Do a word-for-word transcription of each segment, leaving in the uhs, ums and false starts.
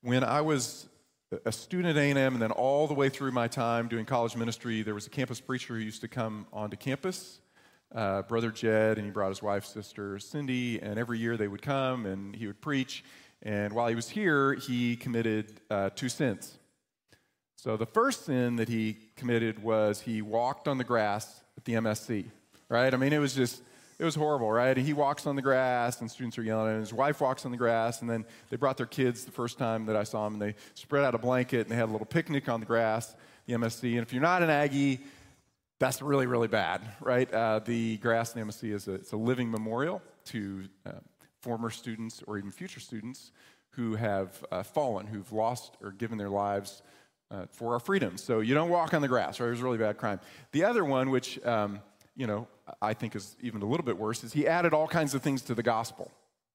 When I was a student at A and M and then all the way through my time doing college ministry, there was a campus preacher who used to come onto campus, uh, Brother Jed, and he brought his wife, sister Cindy, and every year they would come and he would preach. And while he was here, he committed uh, two sins. So the first sin that he committed was he walked on the grass at the M S C, right? I mean, it was just, it was horrible, right? And he walks on the grass, and students are yelling at him. His wife walks on the grass, and then they brought their kids the first time that I saw them, and they spread out a blanket, and they had a little picnic on the grass, the M S C. And if you're not an Aggie, that's really, really bad, right? Uh, the grass in the M S C is a, it's a living memorial to uh, former students or even future students who have uh, fallen, who've lost or given their lives uh, for our freedoms. So you don't walk on the grass, right? It was a really bad crime. The other one, which... Um, you know, I think is even a little bit worse, is he added all kinds of things to the gospel.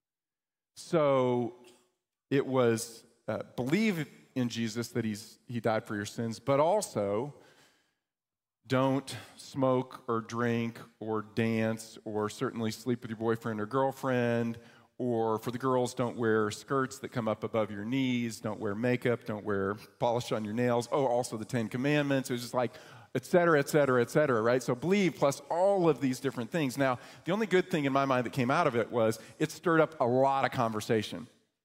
So it was uh, believe in Jesus, that he's he died for your sins, but also don't smoke or drink or dance or certainly sleep with your boyfriend or girlfriend, or for the girls, don't wear skirts that come up above your knees, don't wear makeup, don't wear polish on your nails. Oh, also the Ten Commandments. It was just like, et cetera, et cetera, et cetera, right? So believe plus all of these different things. Now, the only good thing in my mind that came out of it was it stirred up a lot of conversation.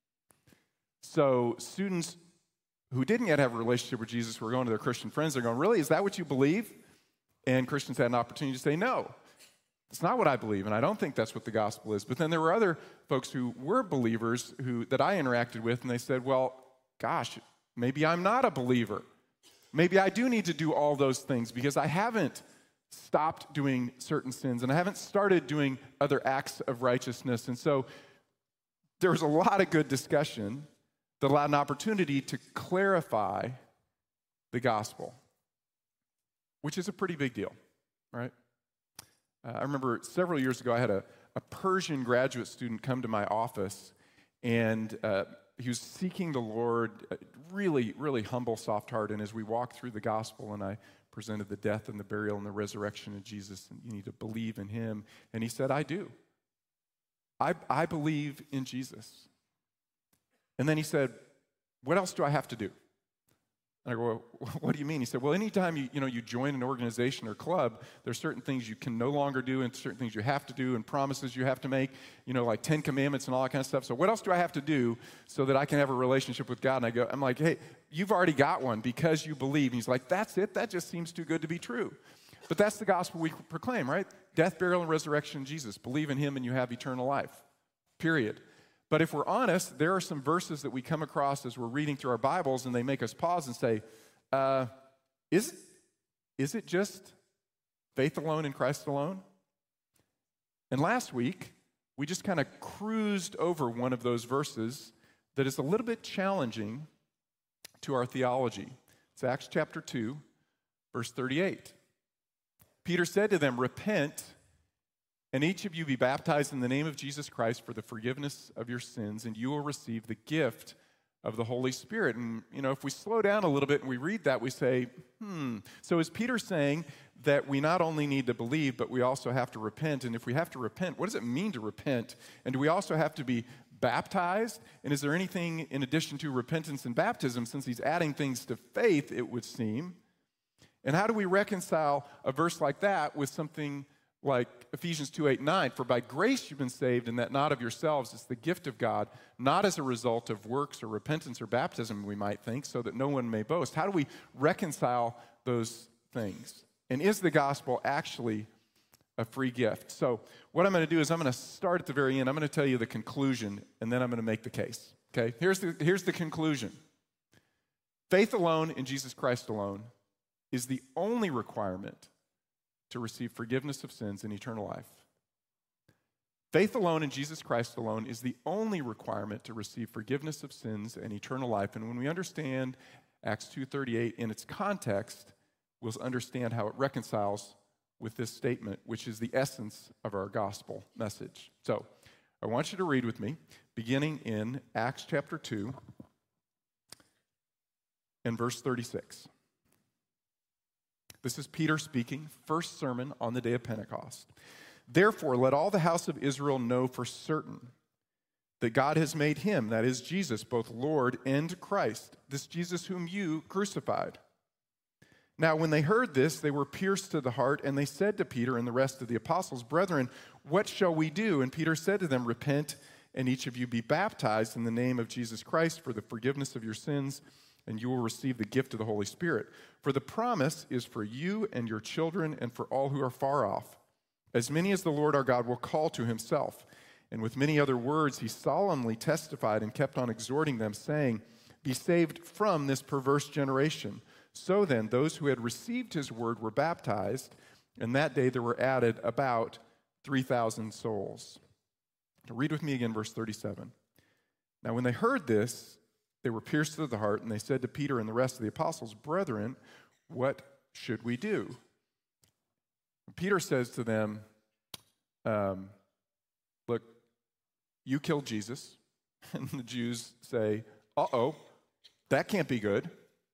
So students who didn't yet have a relationship with Jesus were going to their Christian friends. They're going, really, is that what you believe? And Christians had an opportunity to say, no, it's not what I believe, and I don't think that's what the gospel is. But then there were other folks who were believers who that I interacted with, and they said, well, gosh, maybe I'm not a believer. Maybe I do need to do all those things because I haven't stopped doing certain sins and I haven't started doing other acts of righteousness. And so there was a lot of good discussion that allowed an opportunity to clarify the gospel, which is a pretty big deal, right? Uh, I remember several years ago I had a, a Persian graduate student come to my office, and uh, he was seeking the Lord, really, really humble, soft heart. And as we walked through the gospel and I presented the death and the burial and the resurrection of Jesus, and you need to believe in him. And he said, I do. I, I believe in Jesus. And then he said, what else do I have to do? And I go, well, what do you mean? He said, well, anytime you, you know, you join an organization or club, there's certain things you can no longer do and certain things you have to do and promises you have to make, you know, like Ten Commandments and all that kind of stuff. So what else do I have to do so that I can have a relationship with God? And I go, I'm like, hey, you've already got one because you believe. And he's like, that's it? That just seems too good to be true. But that's the gospel we proclaim, right? Death, burial, and resurrection of Jesus. Believe in him and you have eternal life, period. But if we're honest, there are some verses that we come across as we're reading through our Bibles, and they make us pause and say, uh, is, is it just faith alone in Christ alone? And last week, we just kind of cruised over one of those verses that is a little bit challenging to our theology. It's Acts chapter two, verse thirty-eight. Peter said to them, repent, and each of you be baptized in the name of Jesus Christ for the forgiveness of your sins, and you will receive the gift of the Holy Spirit. And, you know, if we slow down a little bit and we read that, we say, hmm. So is Peter saying that we not only need to believe, but we also have to repent? And if we have to repent, what does it mean to repent? And do we also have to be baptized? And is there anything in addition to repentance and baptism, since he's adding things to faith, it would seem? And how do we reconcile a verse like that with something like Ephesians two, eight, nine, for by grace you've been saved, and that not of yourselves, it's the gift of God, not as a result of works or repentance or baptism, we might think, so that no one may boast. How do we reconcile those things? And is the gospel actually a free gift? So what I'm going to do is I'm going to start at the very end. I'm going to tell you the conclusion, and then I'm going to make the case. Okay? Here's the, here's the conclusion. Faith alone in Jesus Christ alone is the only requirement to receive forgiveness of sins and eternal life. Faith alone in Jesus Christ alone is the only requirement to receive forgiveness of sins and eternal life. And when we understand Acts two thirty-eight in its context, we'll understand how it reconciles with this statement, which is the essence of our gospel message. So I want you to read with me, beginning in Acts chapter two and verse thirty-six. This is Peter speaking, first sermon on the day of Pentecost. Therefore, let all the house of Israel know for certain that God has made him, that is Jesus, both Lord and Christ, this Jesus whom you crucified. Now, when they heard this, they were pierced to the heart, and they said to Peter and the rest of the apostles, Brethren, what shall we do? And Peter said to them, Repent, and each of you be baptized in the name of Jesus Christ for the forgiveness of your sins, and you will receive the gift of the Holy Spirit. For the promise is for you and your children and for all who are far off, as many as the Lord our God will call to himself. And with many other words, he solemnly testified and kept on exhorting them, saying, Be saved from this perverse generation. So then, those who had received his word were baptized, and that day there were added about three thousand souls. Read with me again, verse thirty-seven. Now, when they heard this, they were pierced to the heart, and they said to Peter and the rest of the apostles, Brethren, what should we do? Peter says to them, um, Look, you killed Jesus. And the Jews say, uh-oh, that can't be good.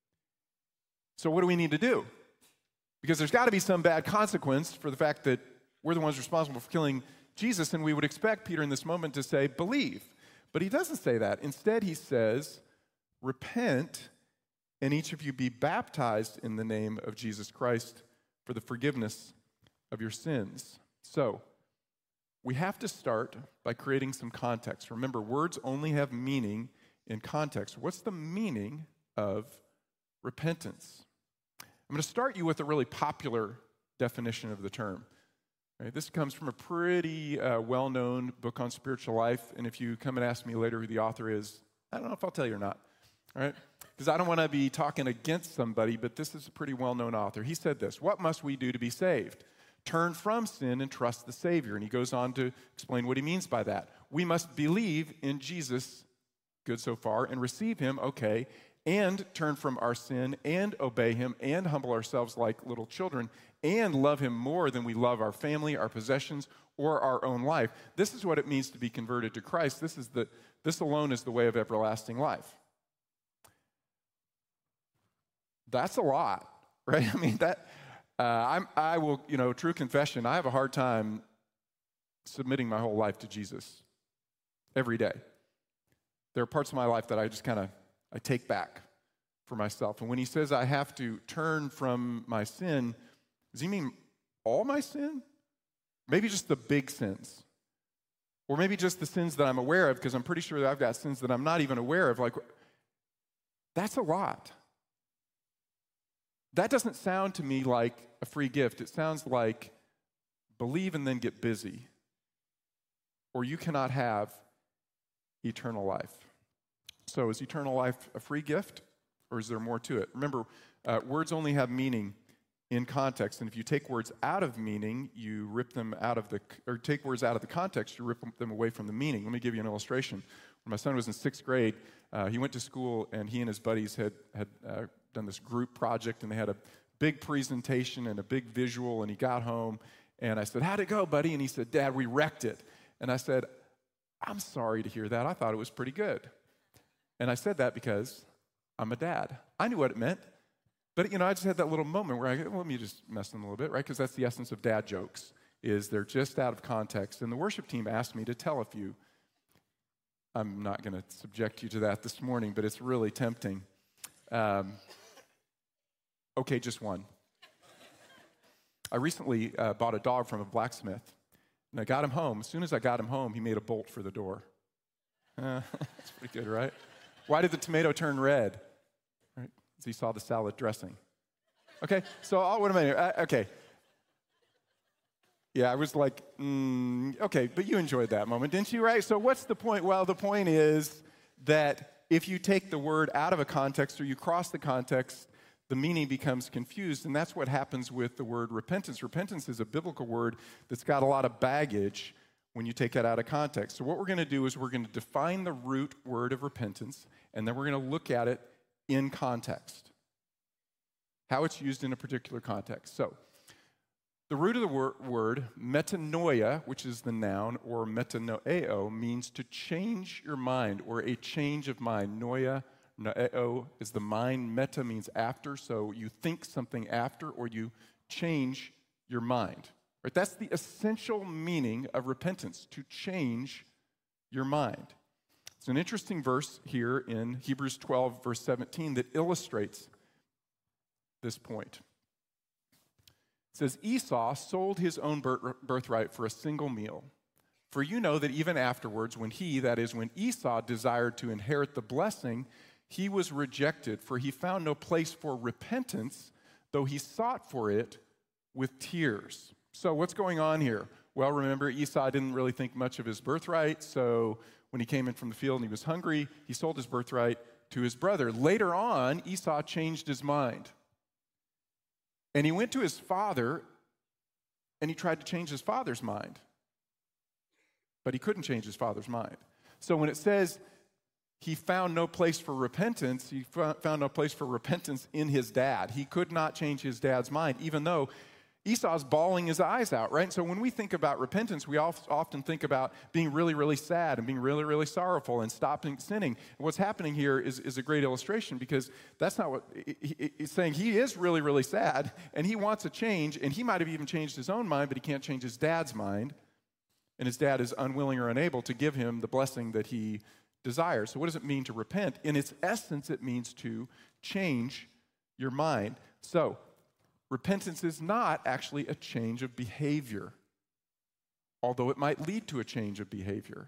So what do we need to do? Because there's got to be some bad consequence for the fact that we're the ones responsible for killing Jesus, and we would expect Peter in this moment to say, believe. But he doesn't say that. Instead, he says, repent, and each of you be baptized in the name of Jesus Christ for the forgiveness of your sins. So, we have to start by creating some context. Remember, words only have meaning in context. What's the meaning of repentance? I'm going to start you with a really popular definition of the term. Right, this comes from a pretty uh, well-known book on spiritual life, and if you come and ask me later who the author is, I don't know if I'll tell you or not, all right? Because I don't want to be talking against somebody, but this is a pretty well-known author. He said this, what must we do to be saved? Turn from sin and trust the Savior. And he goes on to explain what he means by that. We must believe in Jesus, good so far, and receive him, okay, and turn from our sin and obey him and humble ourselves like little children and love him more than we love our family, our possessions, or our own life. This is what it means to be converted to Christ. This is the, this alone is the way of everlasting life. That's a lot, right? I mean, that... Uh, I'm, I will, you know, true confession, I have a hard time submitting my whole life to Jesus every day. There are parts of my life that I just kind of, I take back for myself. And when he says I have to turn from my sin, does he mean all my sin? Maybe just the big sins. Or maybe just the sins that I'm aware of, because I'm pretty sure that I've got sins that I'm not even aware of. Like, that's a lot. That doesn't sound to me like a free gift. It sounds like believe and then get busy, or you cannot have eternal life. So is eternal life a free gift, or is there more to it? Remember, uh, words only have meaning in context, and if you take words out of meaning, you rip them out of the, or take words out of the context, you rip them away from the meaning. Let me give you an illustration. When my son was in sixth grade, uh, he went to school, and he and his buddies had, had uh, done this group project, and they had a big presentation and a big visual, and he got home, and I said, how'd it go, buddy? And he said, Dad, we wrecked it. And I said, I'm sorry to hear that. I thought it was pretty good. And I said that because I'm a dad. I knew what it meant, but, you know, I just had that little moment where I go, well, let me just mess them a little bit, right? Because that's the essence of dad jokes, is they're just out of context. And the worship team asked me to tell a few. I'm not going to subject you to that this morning, but it's really tempting. Um, okay, just one. I recently uh, bought a dog from a blacksmith, and I got him home. As soon as I got him home, he made a bolt for the door. Uh, that's pretty good, right? Why did the tomato turn red? Right? Because he saw the salad dressing. Okay, so I'll, what am I, uh, okay. Yeah, I was like, mm, okay, but you enjoyed that moment, didn't you, right? So what's the point? Well, the point is that if you take the word out of a context or you cross the context, the meaning becomes confused, and that's what happens with the word repentance. Repentance is a biblical word that's got a lot of baggage when you take it out of context. So what we're going to do is we're going to define the root word of repentance, and then we're going to look at it in context, how it's used in a particular context. So the root of the wor- word, metanoia, which is the noun, or metanoeo, means to change your mind, or a change of mind. Noia, noeo is the mind. Meta means after, so you think something after, or you change your mind. Right? That's the essential meaning of repentance, to change your mind. It's an interesting verse here in Hebrews twelve, verse seventeen, that illustrates this point. It says, Esau sold his own birthright for a single meal. For you know that even afterwards, when he, that is, when Esau desired to inherit the blessing, he was rejected, for he found no place for repentance, though he sought for it with tears. So what's going on here? Well, remember, Esau didn't really think much of his birthright, so when he came in from the field and he was hungry, he sold his birthright to his brother. Later on, Esau changed his mind. And he went to his father, and he tried to change his father's mind. But he couldn't change his father's mind. So when it says he found no place for repentance, he found no place for repentance in his dad. He could not change his dad's mind, even though Esau's bawling his eyes out, right? So when we think about repentance, we often think about being really, really sad and being really, really sorrowful and stopping sinning. And what's happening here is, is a great illustration, because that's not what he's saying. He is really, really sad, and he wants a change, and he might have even changed his own mind, but he can't change his dad's mind, and his dad is unwilling or unable to give him the blessing that he desires. So what does it mean to repent? In its essence, it means to change your mind. So repentance is not actually a change of behavior, although it might lead to a change of behavior.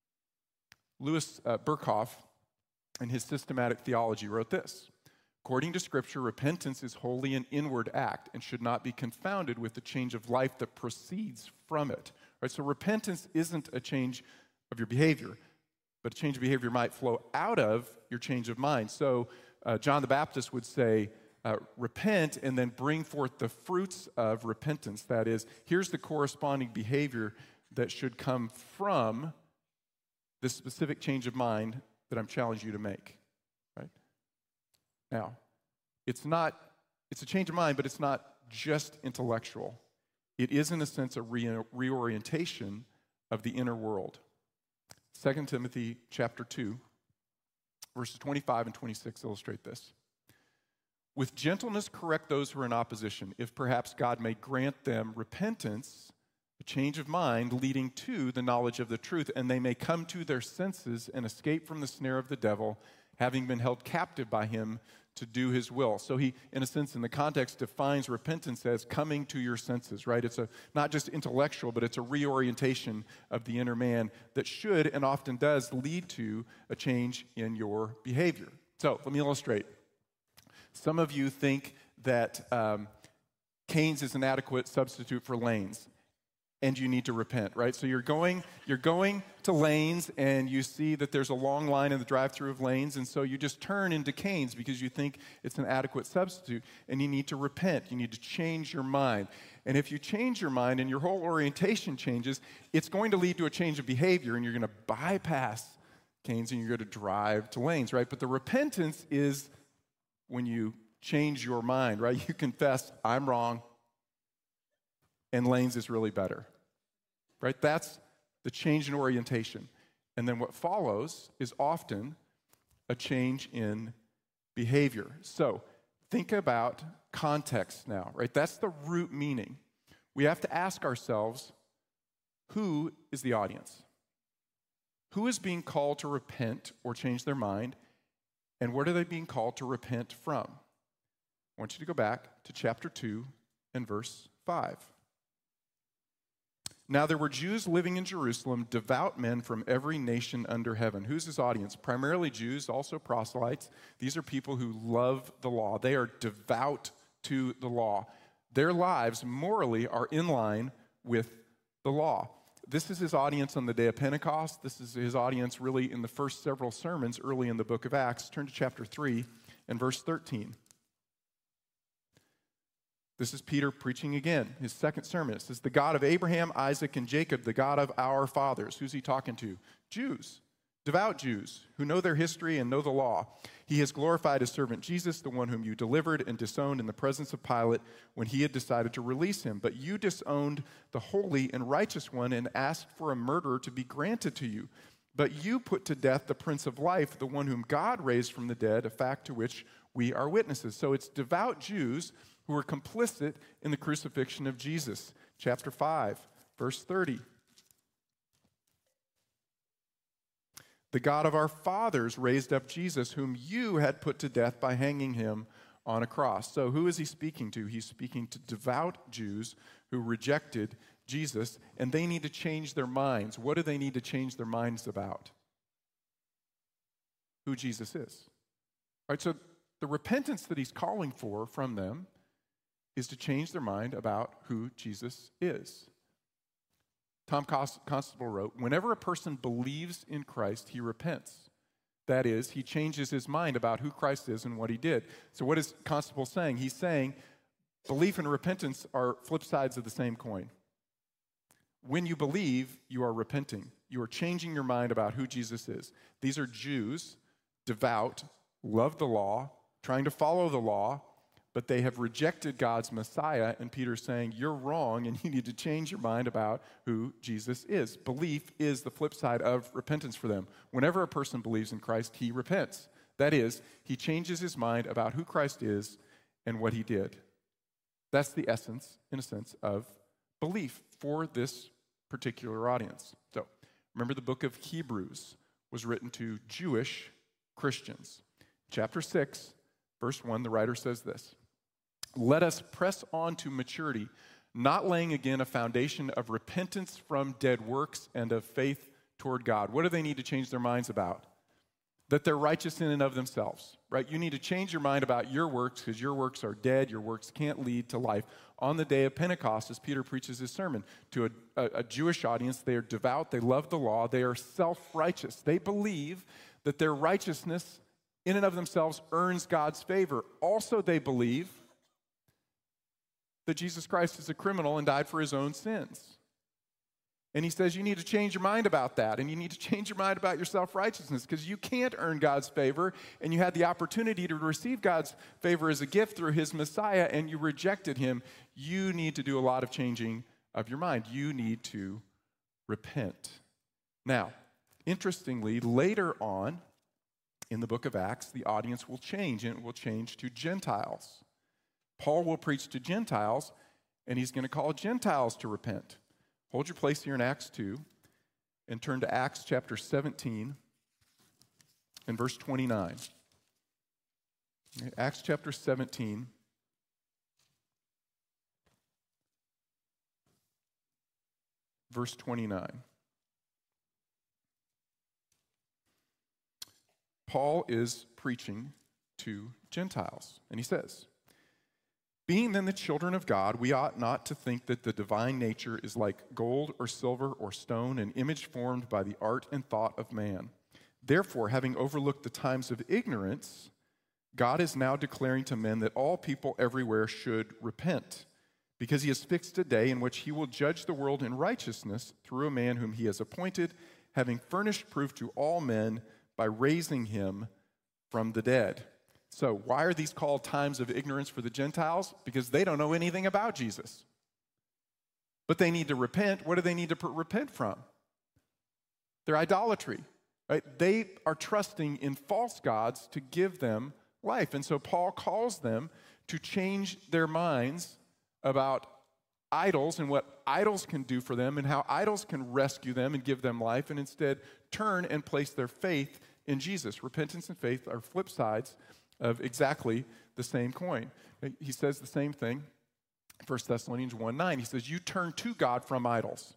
Louis uh, Berkhoff, in his systematic theology, wrote this: according to Scripture, repentance is wholly an inward act and should not be confounded with the change of life that proceeds from it. Right? So repentance isn't a change of your behavior, but a change of behavior might flow out of your change of mind. So uh, John the Baptist would say, Uh, repent and then bring forth the fruits of repentance. That is, here's the corresponding behavior that should come from this specific change of mind that I'm challenging you to make. Right? Now, it's not, it's a change of mind, but it's not just intellectual. It is, in a sense, a re- reorientation of the inner world. Second Timothy chapter two, verses twenty-five and twenty-six illustrate this. With gentleness correct those who are in opposition, if perhaps God may grant them repentance, a change of mind leading to the knowledge of the truth, and they may come to their senses and escape from the snare of the devil, having been held captive by him to do his will. So he, in a sense, in the context, defines repentance as coming to your senses, right? It's a not just intellectual, but it's a reorientation of the inner man that should and often does lead to a change in your behavior. So let me illustrate. Some of you think that um, Cane's is an adequate substitute for Lane's, and you need to repent, right? So you're going, you're going to Lane's, and you see that there's a long line in the drive-thru of Lane's, and so you just turn into Cane's because you think it's an adequate substitute, and you need to repent. You need to change your mind. And if you change your mind and your whole orientation changes, it's going to lead to a change of behavior, and you're going to bypass Cane's, and you're going to drive to Lane's, right? But the repentance is when you change your mind, right? You confess, I'm wrong, and Lane's is really better, right? That's the change in orientation. And then what follows is often a change in behavior. So think about context now, right? That's the root meaning. We have to ask ourselves, who is the audience? Who is being called to repent or change their mind? And what are they being called to repent from? I want you to go back to chapter two and verse five. Now there were Jews living in Jerusalem, devout men from every nation under heaven. Who's his audience? Primarily Jews, also proselytes. These are people who love the law. They are devout to the law. Their lives morally are in line with the law. This is his audience on the day of Pentecost. This is his audience really in the first several sermons early in the book of Acts. Turn to chapter three and verse thirteen. This is Peter preaching again, his second sermon. It says, the God of Abraham, Isaac, and Jacob, the God of our fathers. Who's he talking to? Jews, devout Jews who know their history and know the law. He has glorified his servant Jesus, the one whom you delivered and disowned in the presence of Pilate when he had decided to release him. But you disowned the holy and righteous one and asked for a murderer to be granted to you. But you put to death the Prince of Life, the one whom God raised from the dead, a fact to which we are witnesses. So it's devout Jews who were complicit in the crucifixion of Jesus. Chapter five, verse thirty. The God of our fathers raised up Jesus, whom you had put to death by hanging him on a cross. So who is he speaking to? He's speaking to devout Jews who rejected Jesus, and they need to change their minds. What do they need to change their minds about? Who Jesus is. All right, so the repentance that he's calling for from them is to change their mind about who Jesus is. Tom Constable wrote, whenever a person believes in Christ, he repents. That is, he changes his mind about who Christ is and what he did. So what is Constable saying? He's saying belief and repentance are flip sides of the same coin. When you believe, you are repenting. You are changing your mind about who Jesus is. These are Jews, devout, love the law, trying to follow the law, but they have rejected God's Messiah, and Peter's saying, you're wrong, and you need to change your mind about who Jesus is. Belief is the flip side of repentance for them. Whenever a person believes in Christ, he repents. That is, he changes his mind about who Christ is and what he did. That's the essence, in a sense, of belief for this particular audience. So, remember the book of Hebrews was written to Jewish Christians. Chapter six, verse one, the writer says this, let us press on to maturity, not laying again a foundation of repentance from dead works and of faith toward God. What do they need to change their minds about? That they're righteous in and of themselves, right? You need to change your mind about your works because your works are dead. Your works can't lead to life. On the day of Pentecost, as Peter preaches his sermon to a, a, a Jewish audience, they are devout, they love the law, they are self-righteous. They believe that their righteousness in and of themselves earns God's favor. Also, they believe that Jesus Christ is a criminal and died for his own sins. And he says you need to change your mind about that, and you need to change your mind about your self-righteousness because you can't earn God's favor, and you had the opportunity to receive God's favor as a gift through his Messiah, and you rejected him. You need to do a lot of changing of your mind. You need to repent. Now, interestingly, later on in the book of Acts, the audience will change, and it will change to Gentiles. Paul will preach to Gentiles, and he's going to call Gentiles to repent. Hold your place here in Acts two and turn to Acts chapter seventeen and verse twenty-nine. Acts chapter seventeen. Verse twenty-nine. Paul is preaching to Gentiles, and he says, being then the children of God, we ought not to think that the divine nature is like gold or silver or stone, an image formed by the art and thought of man. Therefore, having overlooked the times of ignorance, God is now declaring to men that all people everywhere should repent, because he has fixed a day in which he will judge the world in righteousness through a man whom he has appointed, having furnished proof to all men by raising him from the dead. So why are these called times of ignorance for the Gentiles? Because they don't know anything about Jesus. But they need to repent. What do they need to repent from? Their idolatry. Right? They are trusting in false gods to give them life. And so Paul calls them to change their minds about idols and what idols can do for them and how idols can rescue them and give them life, and instead turn and place their faith in Jesus. Repentance and faith are flip sides of exactly the same coin. He says the same thing, First Thessalonians one nine. He says, you turn to God from idols.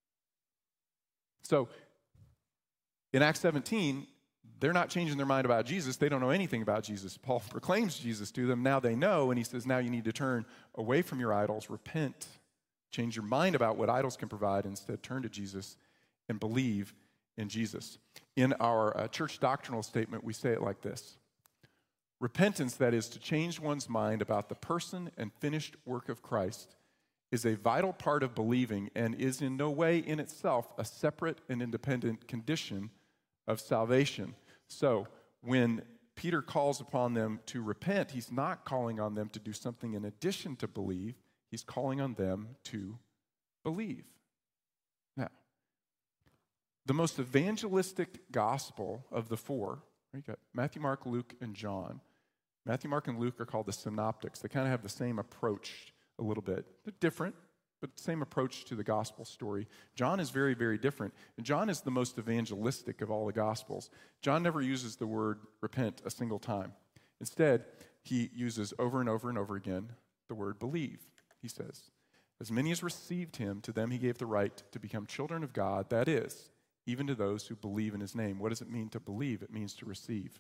So, in Acts seventeen, they're not changing their mind about Jesus. They don't know anything about Jesus. Paul proclaims Jesus to them. Now they know, and he says, now you need to turn away from your idols, repent, change your mind about what idols can provide, instead turn to Jesus and believe in Jesus. In our uh, church doctrinal statement, we say it like this. Repentance, that is, to change one's mind about the person and finished work of Christ, is a vital part of believing and is in no way in itself a separate and independent condition of salvation. So, when Peter calls upon them to repent, he's not calling on them to do something in addition to believe. He's calling on them to believe. Now, the most evangelistic gospel of the four, you got Matthew, Mark, Luke, and John. Matthew, Mark, and Luke are called the synoptics. They kind of have the same approach a little bit. They're different, but same approach to the gospel story. John is very, very different. And John is the most evangelistic of all the gospels. John never uses the word repent a single time. Instead, he uses over and over and over again the word believe. He says, as many as received him, to them he gave the right to become children of God, that is, even to those who believe in his name. What does it mean to believe? It means to receive.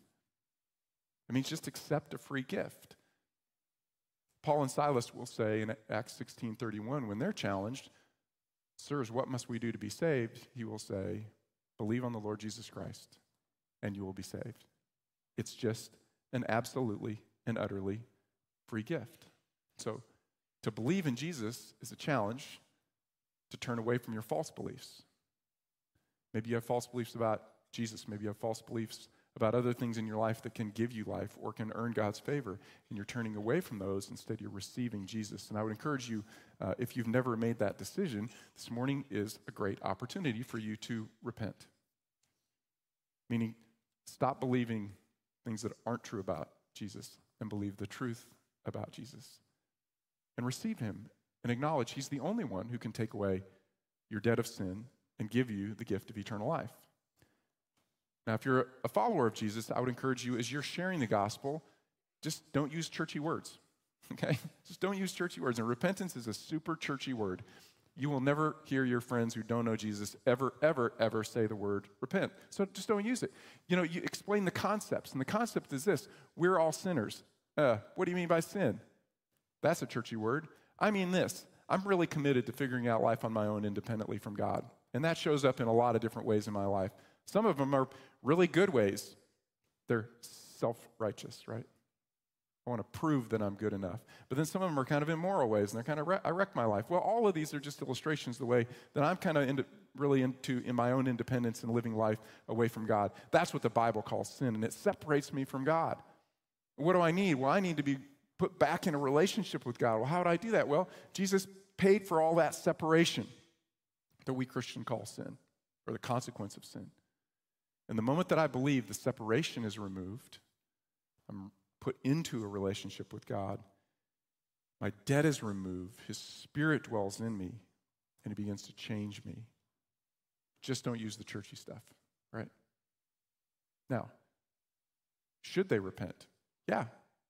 It means just accept a free gift. Paul and Silas will say in Acts sixteen thirty-one, when they're challenged, sirs, what must we do to be saved? He will say, believe on the Lord Jesus Christ, and you will be saved. It's just an absolutely and utterly free gift. So to believe in Jesus is a challenge to turn away from your false beliefs. Maybe you have false beliefs about Jesus. Maybe you have false beliefs about other things in your life that can give you life or can earn God's favor, and you're turning away from those. Instead, you're receiving Jesus. And I would encourage you, uh, if you've never made that decision, this morning is a great opportunity for you to repent. Meaning, stop believing things that aren't true about Jesus and believe the truth about Jesus. And receive him and acknowledge he's the only one who can take away your debt of sin and give you the gift of eternal life. Now, if you're a follower of Jesus, I would encourage you, as you're sharing the gospel, just don't use churchy words, okay? Just don't use churchy words. And repentance is a super churchy word. You will never hear your friends who don't know Jesus ever, ever, ever say the word repent. So just don't use it. You know, you explain the concepts, and the concept is this: we're all sinners. Uh, what do you mean by sin? That's a churchy word. I mean this: I'm really committed to figuring out life on my own independently from God. And that shows up in a lot of different ways in my life. Some of them are really good ways. They're self-righteous, right? I want to prove that I'm good enough. But then some of them are kind of immoral ways, and they're kind of, re- I wreck my life. Well, all of these are just illustrations of the way that I'm kind of into, really into in my own independence and living life away from God. That's what the Bible calls sin, and it separates me from God. What do I need? Well, I need to be put back in a relationship with God. Well, how would I do that? Well, Jesus paid for all that separation that we Christians call sin, or the consequence of sin. And the moment that I believe the separation is removed, I'm put into a relationship with God, my debt is removed, his Spirit dwells in me, and he begins to change me. Just don't use the churchy stuff, right? Now, should they repent? Yeah.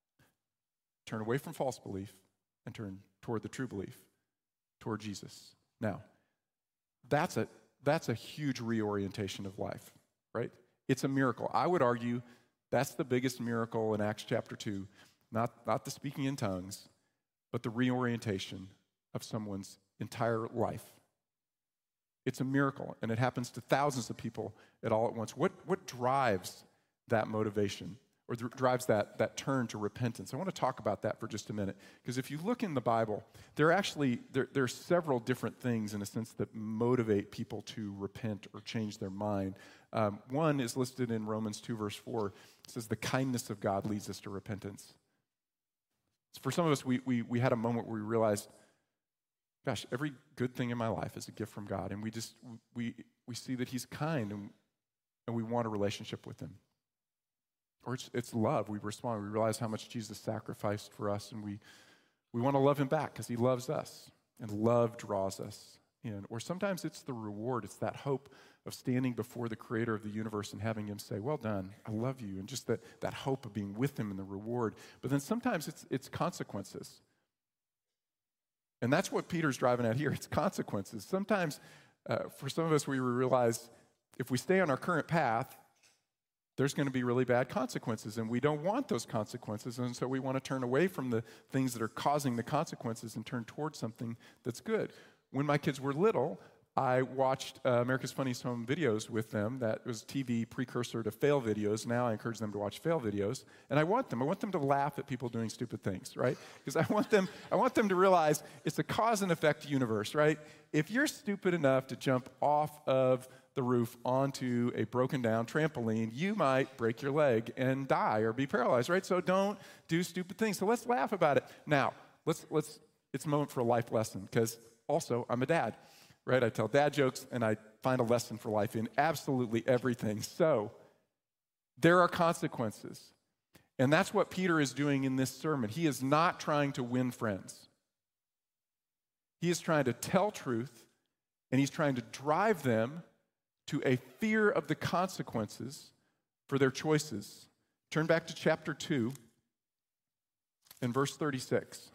Turn away from false belief and turn toward the true belief, toward Jesus. Now, that's a, that's a huge reorientation of life, right? It's a miracle. I would argue that's the biggest miracle in Acts chapter two, not, not the speaking in tongues, but the reorientation of someone's entire life. It's a miracle, and it happens to thousands of people at all at once. What, what drives that motivation, or th- drives that, that turn to repentance? I want to talk about that for just a minute, because if you look in the Bible, there are actually there, there are several different things, in a sense, that motivate people to repent or change their mind. Um, one is listed in Romans two, verse four. It says, the kindness of God leads us to repentance. So for some of us, we, we, we had a moment where we realized, gosh, every good thing in my life is a gift from God, and we just, we, we see that he's kind, and, and we want a relationship with him. Or it's, it's love. We respond. We realize how much Jesus sacrificed for us, and we, we want to love him back because he loves us, and love draws us in. Or sometimes it's the reward. It's that hope of standing before the creator of the universe and having him say, well done, I love you, and just that, that hope of being with him and the reward. But then sometimes it's, it's consequences. And that's what Peter's driving at here. It's consequences. Sometimes, uh, for some of us, we realize if we stay on our current path, there's going to be really bad consequences, and we don't want those consequences, and so we want to turn away from the things that are causing the consequences and turn towards something that's good. When my kids were little, I watched uh, America's Funniest Home Videos with them. That was T V precursor to fail videos. Now I encourage them to watch fail videos, and I want them. I want them to laugh at people doing stupid things, right? Because I want them. I want them to realize it's a cause and effect universe, right? If you're stupid enough to jump off of the roof onto a broken down trampoline, you might break your leg and die or be paralyzed, right? So don't do stupid things. So let's laugh about it. Now, let's let's. It's a moment for a life lesson, because also I'm a dad. Right, I tell dad jokes, and I find a lesson for life in absolutely everything. So there are consequences. And that's what Peter is doing in this sermon. He is not trying to win friends. He is trying to tell truth, and he's trying to drive them to a fear of the consequences for their choices. Turn back to chapter two and verse thirty-six.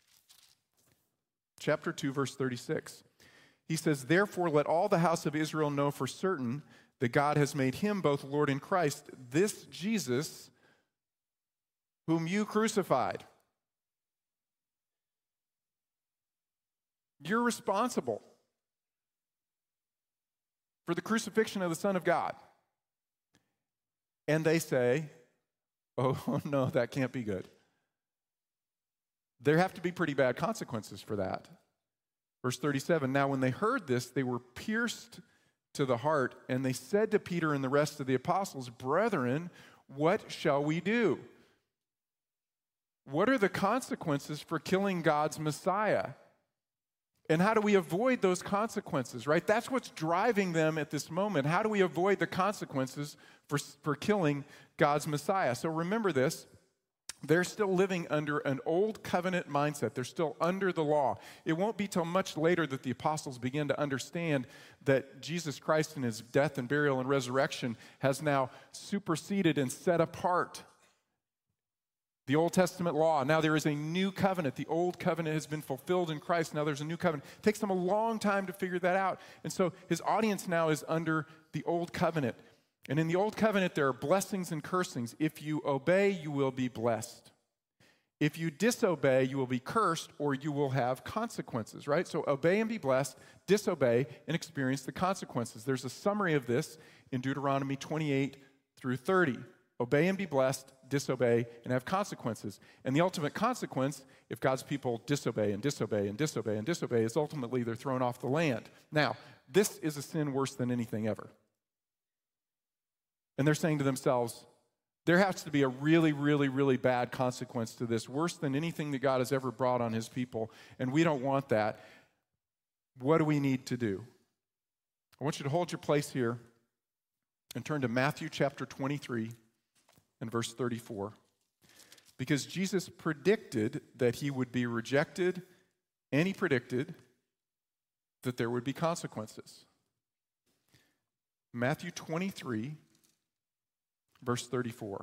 Chapter two, verse thirty-six. He says, "Therefore let all the house of Israel know for certain that God has made him both Lord and Christ, this Jesus whom you crucified." You're responsible for the crucifixion of the Son of God. And they say, oh, no, that can't be good. There have to be pretty bad consequences for that. Verse thirty-seven, "Now when they heard this, they were pierced to the heart, and they said to Peter and the rest of the apostles, 'Brethren, what shall we do?'" What are the consequences for killing God's Messiah? And how do we avoid those consequences, right? That's what's driving them at this moment. How do we avoid the consequences for, for killing God's Messiah? So remember this. They're still living under an old covenant mindset. They're still under the law. It won't be till much later that the apostles begin to understand that Jesus Christ in his death and burial and resurrection has now superseded and set apart the Old Testament law. Now there is a new covenant. The old covenant has been fulfilled in Christ. Now there's a new covenant. It takes them a long time to figure that out. And so his audience now is under the old covenant. And in the old covenant, there are blessings and cursings. If you obey, you will be blessed. If you disobey, you will be cursed, or you will have consequences, right? So obey and be blessed, disobey and experience the consequences. There's a summary of this in Deuteronomy twenty-eight through thirty. Obey and be blessed, disobey, and have consequences. And the ultimate consequence, if God's people disobey and disobey and disobey and disobey, is ultimately they're thrown off the land. Now, this is a sin worse than anything ever. And they're saying to themselves, there has to be a really, really, really bad consequence to this, worse than anything that God has ever brought on his people, and we don't want that. What do we need to do? I want you to hold your place here and turn to Matthew chapter twenty-three. And verse thirty-four, because Jesus predicted that he would be rejected, and he predicted that there would be consequences. Matthew twenty-three, verse thirty-four.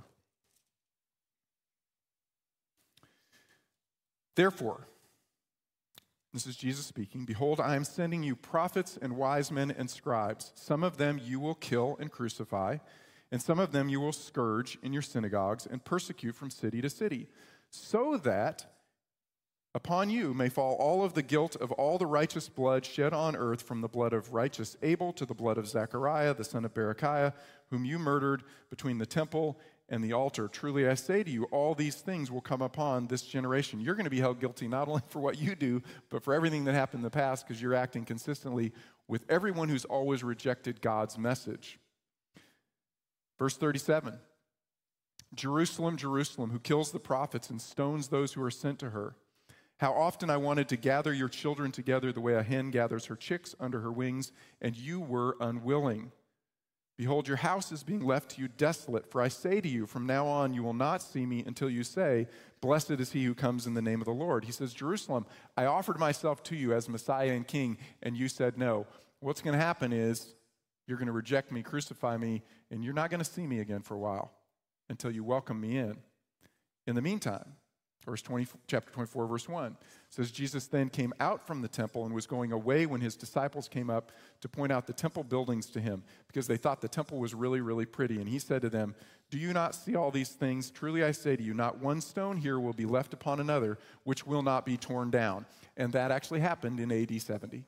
"Therefore," this is Jesus speaking, "behold, I am sending you prophets and wise men and scribes. Some of them you will kill and crucify, and some of them you will scourge in your synagogues and persecute from city to city, so that upon you may fall all of the guilt of all the righteous blood shed on earth, from the blood of righteous Abel to the blood of Zechariah, the son of Berechiah, whom you murdered between the temple and the altar. Truly I say to you, all these things will come upon this generation." You're going to be held guilty not only for what you do, but for everything that happened in the past, because you're acting consistently with everyone who's always rejected God's message. Verse thirty-seven, "Jerusalem, Jerusalem, who kills the prophets and stones those who are sent to her. How often I wanted to gather your children together the way a hen gathers her chicks under her wings, and you were unwilling. Behold, your house is being left to you desolate, for I say to you, from now on you will not see me until you say, 'Blessed is he who comes in the name of the Lord.'" He says, "Jerusalem, I offered myself to you as Messiah and King, and you said no." What's going to happen is you're going to reject me, crucify me, and you're not going to see me again for a while until you welcome me in. In the meantime, verse twenty, chapter twenty-four, verse one, says, "Jesus then came out from the temple and was going away when his disciples came up to point out the temple buildings to him, because they thought the temple was really, really pretty. And he said to them, 'Do you not see all these things? Truly I say to you, not one stone here will be left upon another, which will not be torn down.'" And that actually happened in A D seventy.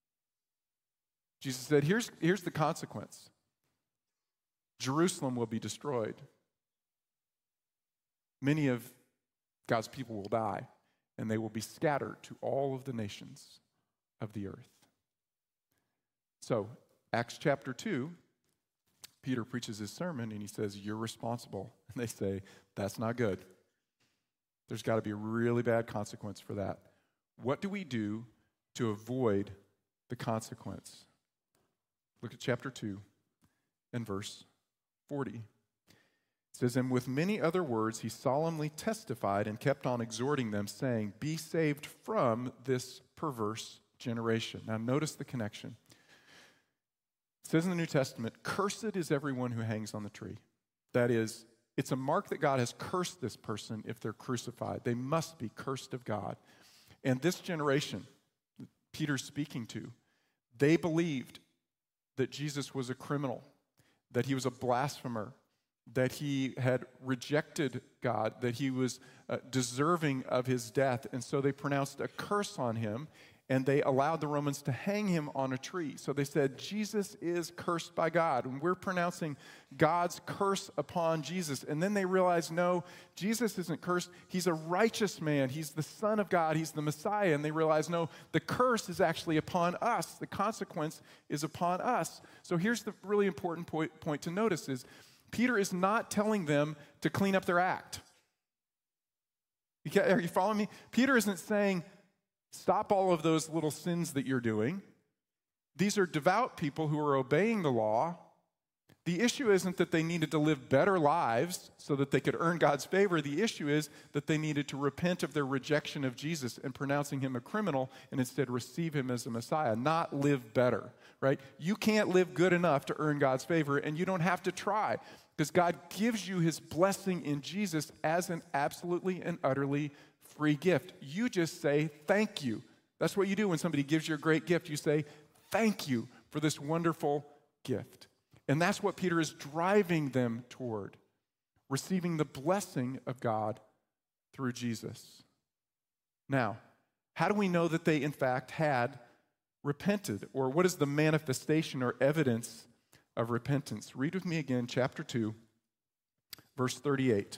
Jesus said, here's, here's the consequence. Jerusalem will be destroyed. Many of God's people will die, and they will be scattered to all of the nations of the earth. So, Acts chapter two, Peter preaches his sermon, and he says, you're responsible. And they say, that's not good. There's got to be a really bad consequence for that. What do we do to avoid the consequence? Look at chapter two and verse forty. It says, "And with many other words he solemnly testified and kept on exhorting them, saying, 'Be saved from this perverse generation. Now, notice the connection. It says in the New Testament, cursed is everyone who hangs on the tree. That is, it's a mark that God has cursed this person if they're crucified. They must be cursed of God. And this generation, Peter's speaking to, they believed that Jesus was a criminal, that he was a blasphemer, that he had rejected God, that he was uh, deserving of his death. And so they pronounced a curse on him, and they allowed the Romans to hang him on a tree. So they said, Jesus is cursed by God, and we're pronouncing God's curse upon Jesus. And then they realized, no, Jesus isn't cursed. He's a righteous man. He's the Son of God. He's the Messiah. And they realized, no, the curse is actually upon us. The consequence is upon us. So here's the really important point, point to notice is, Peter is not telling them to clean up their act. Are you following me? Peter isn't saying, stop all of those little sins that you're doing. These are devout people who are obeying the law. The issue isn't that they needed to live better lives so that they could earn God's favor. The issue is that they needed to repent of their rejection of Jesus and pronouncing him a criminal and instead receive him as a Messiah, not live better, right? You can't live good enough to earn God's favor, and you don't have to try because God gives you his blessing in Jesus as an absolutely and utterly free gift. You just say thank you. That's what you do when somebody gives you a great gift. You say thank you for this wonderful gift. And that's what Peter is driving them toward, receiving the blessing of God through Jesus. Now, how do we know that they in fact had repented? Or what is the manifestation or evidence of repentance? Read with me again, chapter two, verse thirty-eight.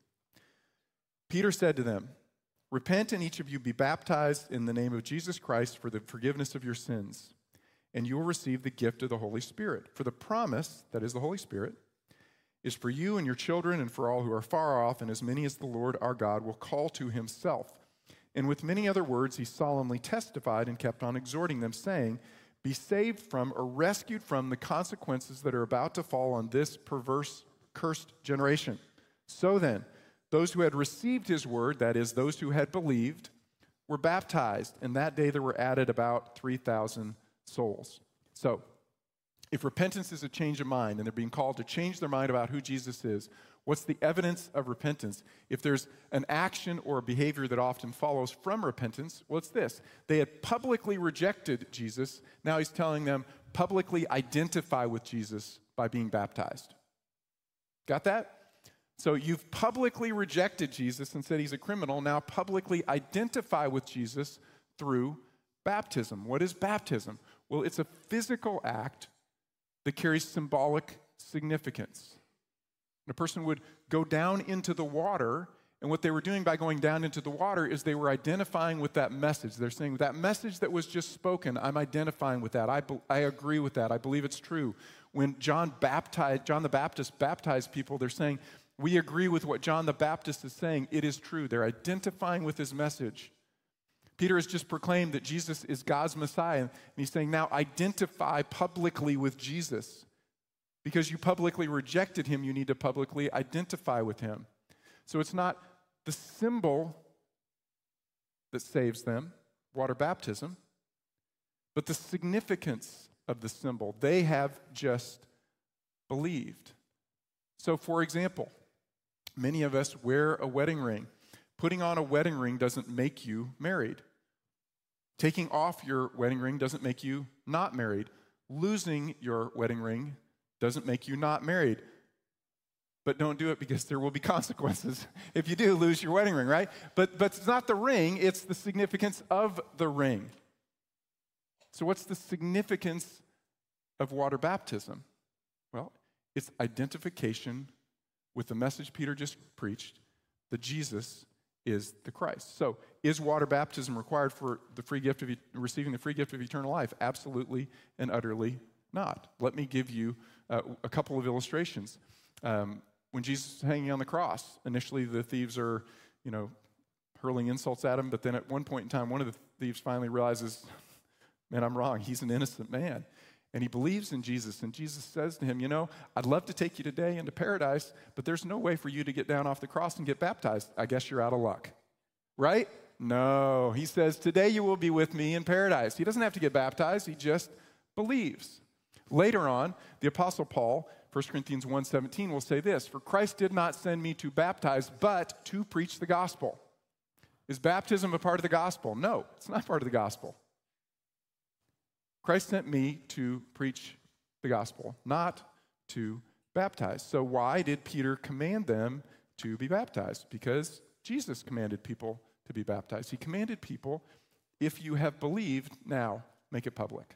Peter said to them, repent and each of you be baptized in the name of Jesus Christ for the forgiveness of your sins, and you will receive the gift of the Holy Spirit. For the promise, that is the Holy Spirit, is for you and your children and for all who are far off, and as many as the Lord our God will call to himself. And with many other words he solemnly testified and kept on exhorting them, saying, be saved from or rescued from the consequences that are about to fall on this perverse, cursed generation. So then, those who had received his word, that is, those who had believed, were baptized, and that day there were added about three thousand souls. So, if repentance is a change of mind, and they're being called to change their mind about who Jesus is, what's the evidence of repentance? If there's an action or a behavior that often follows from repentance, well, it's this. They had publicly rejected Jesus. Now he's telling them, publicly identify with Jesus by being baptized. Got that? So you've publicly rejected Jesus and said he's a criminal. Now publicly identify with Jesus through baptism. What is baptism? Well, it's a physical act that carries symbolic significance. A person would go down into the water, and what they were doing by going down into the water is they were identifying with that message. They're saying, that message that was just spoken, I'm identifying with that. I, be- I agree with that. I believe it's true. When John baptized, John the Baptist baptized people, they're saying, we agree with what John the Baptist is saying. It is true. They're identifying with his message. Peter has just proclaimed that Jesus is God's Messiah, and he's saying, now identify publicly with Jesus. Because you publicly rejected him, you need to publicly identify with him. So it's not the symbol that saves them, water baptism, but the significance of the symbol. They have just believed. So, for example, many of us wear a wedding ring. Putting on a wedding ring doesn't make you married. Taking off your wedding ring doesn't make you not married. Losing your wedding ring doesn't make you not married. But don't do it because there will be consequences if you do lose your wedding ring, right? But, but it's not the ring, it's the significance of the ring. So what's the significance of water baptism? Well, it's identification with the message Peter just preached, that Jesus is the Christ. So is water baptism required for the free gift of receiving the free gift of eternal life? Absolutely and utterly not. Let me give you uh, a couple of illustrations. Um, when Jesus is hanging on the cross, initially the thieves are, you know, hurling insults at him, but then at one point in time, one of the thieves finally realizes, man, I'm wrong. He's an innocent man. And he believes in Jesus, and Jesus says to him, you know, I'd love to take you today into paradise, but there's no way for you to get down off the cross and get baptized. I guess you're out of luck, right? No, he says, today you will be with me in paradise. He doesn't have to get baptized, he just believes. Later on, the Apostle Paul, First Corinthians one seventeen, will say this, for Christ did not send me to baptize, but to preach the gospel. Is baptism a part of the gospel? No, it's not part of the gospel. Christ sent me to preach the gospel, not to baptize. So why did Peter command them to be baptized? Because Jesus commanded people to be baptized. He commanded people, if you have believed, now make it public.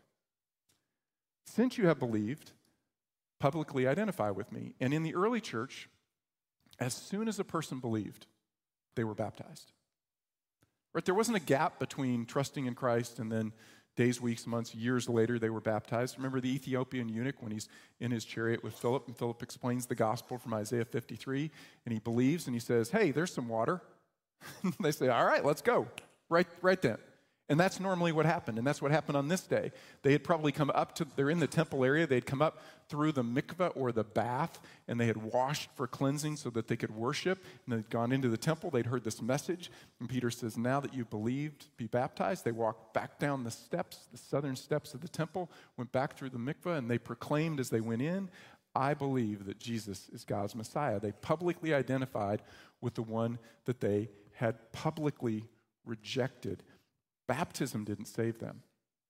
Since you have believed, publicly identify with me. And in the early church, as soon as a person believed, they were baptized. Right? There wasn't a gap between trusting in Christ and then days, weeks, months, years later, they were baptized. Remember the Ethiopian eunuch when he's in his chariot with Philip, and Philip explains the gospel from Isaiah fifty-three, and he believes, and he says, hey, there's some water. They say, all right, let's go. Right, right then. And that's normally what happened, and that's what happened on this day. They had probably come up to, they're in the temple area, they'd come up through the mikveh or the bath, and they had washed for cleansing so that they could worship, and they'd gone into the temple, they'd heard this message, and Peter says, now that you've believed, be baptized. They walked back down the steps, the southern steps of the temple, went back through the mikveh, and they proclaimed as they went in, I believe that Jesus is God's Messiah. They publicly identified with the one that they had publicly rejected. Baptism didn't save them.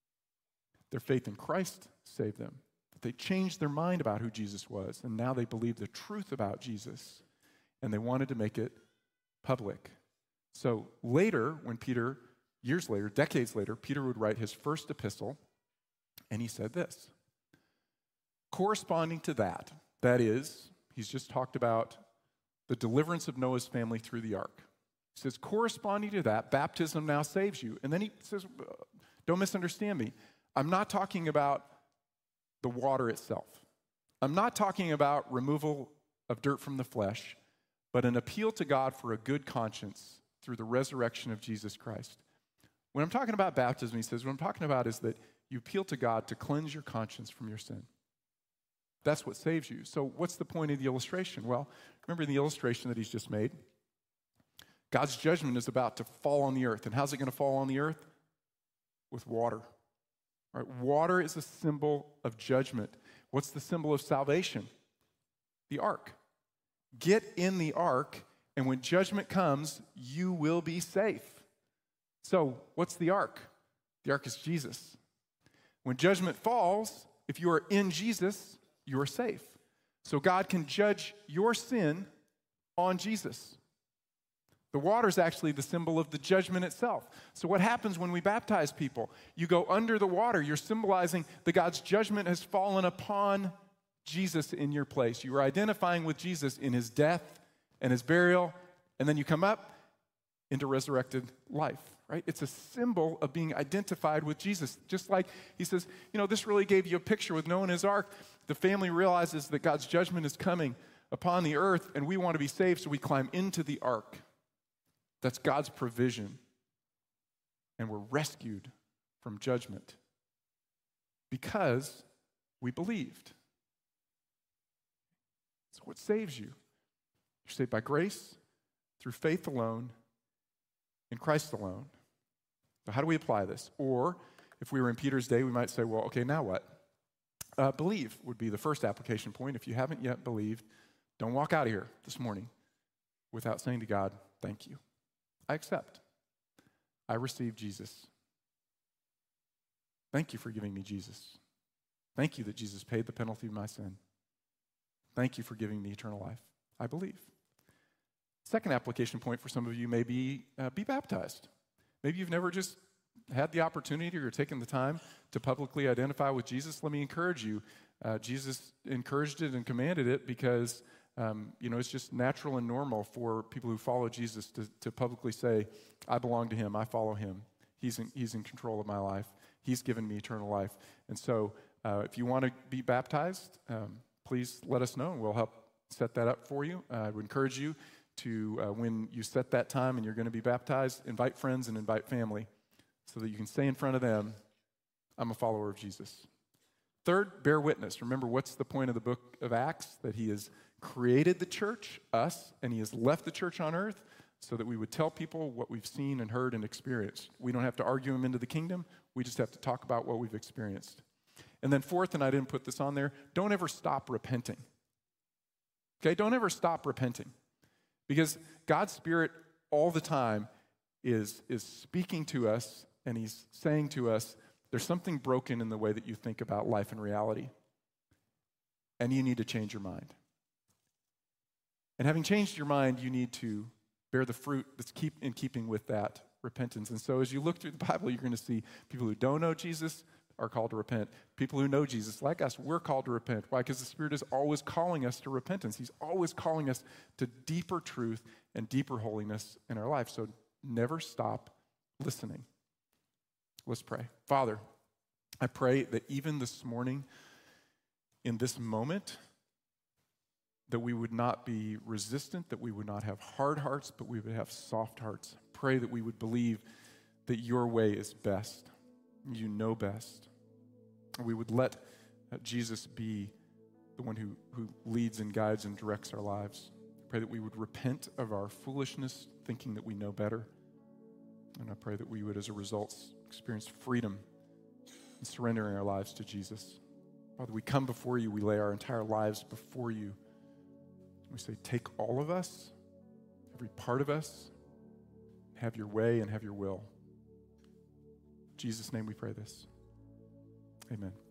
Their faith in Christ saved them. They changed their mind about who Jesus was, and now they believe the truth about Jesus, and they wanted to make it public. So later, when Peter, years later, decades later, Peter would write his first epistle, and he said this. Corresponding to that, that is, he's just talked about the deliverance of Noah's family through the ark. He says, corresponding to that, baptism now saves you. And then he says, don't misunderstand me. I'm not talking about the water itself. I'm not talking about removal of dirt from the flesh, but an appeal to God for a good conscience through the resurrection of Jesus Christ. When I'm talking about baptism, he says, what I'm talking about is that you appeal to God to cleanse your conscience from your sin. That's what saves you. So what's the point of the illustration? Well, remember the illustration that he's just made? God's judgment is about to fall on the earth. And how's it going to fall on the earth? With water. All right, water is a symbol of judgment. What's the symbol of salvation? The ark. Get in the ark, and when judgment comes, you will be safe. So, what's the ark? The ark is Jesus. When judgment falls, if you are in Jesus, you are safe. So God can judge your sin on Jesus. The water is actually the symbol of the judgment itself. So what happens when we baptize people? You go under the water. You're symbolizing that God's judgment has fallen upon Jesus in your place. You are identifying with Jesus in his death and his burial, and then you come up into resurrected life, right? It's a symbol of being identified with Jesus. Just like he says, you know, this really gave you a picture with Noah and his ark. The family realizes that God's judgment is coming upon the earth, and we want to be saved, so we climb into the ark. That's God's provision. And we're rescued from judgment because we believed. So what saves you? You're saved by grace, through faith alone, in Christ alone. So how do we apply this? Or if we were in Peter's day, we might say, well, okay, now what? Uh, believe would be the first application point. If you haven't yet believed, don't walk out of here this morning without saying to God, thank you. I accept. I receive Jesus. Thank you for giving me Jesus. Thank you that Jesus paid the penalty of my sin. Thank you for giving me eternal life. I believe. Second application point for some of you may be uh, be baptized. Maybe you've never just had the opportunity or taken the time to publicly identify with Jesus. Let me encourage you. Uh, Jesus encouraged it and commanded it because Um, you know, it's just natural and normal for people who follow Jesus to, to publicly say, I belong to him, I follow him. He's in, he's in control of my life. He's given me eternal life. And so uh, if you want to be baptized, um, please let us know, and we'll help set that up for you. Uh, I would encourage you to, uh, when you set that time and you're going to be baptized, invite friends and invite family so that you can say in front of them, I'm a follower of Jesus. Third, bear witness. Remember, what's the point of the book of Acts? That he is created the church, us, and he has left the church on earth so that we would tell people what we've seen and heard and experienced. We don't have to argue them into the kingdom. We just have to talk about what we've experienced. And then fourth, and I didn't put this on there, don't ever stop repenting. Okay, don't ever stop repenting. Because God's Spirit all the time is, is speaking to us, and he's saying to us, there's something broken in the way that you think about life and reality, and you need to change your mind. And having changed your mind, you need to bear the fruit that's keep in keeping with that repentance. And so as you look through the Bible, you're going to see people who don't know Jesus are called to repent. People who know Jesus, like us, we're called to repent. Why? Because the Spirit is always calling us to repentance. He's always calling us to deeper truth and deeper holiness in our life. So never stop listening. Let's pray. Father, I pray that even this morning, in this moment, that we would not be resistant, that we would not have hard hearts, but we would have soft hearts. Pray that we would believe that your way is best. You know best. And we would let Jesus be the one who, who leads and guides and directs our lives. Pray that we would repent of our foolishness, thinking that we know better. And I pray that we would, as a result, experience freedom in surrendering our lives to Jesus. Father, we come before you. We lay our entire lives before you. We say, take all of us, every part of us, have your way and have your will. In Jesus' name we pray this. Amen.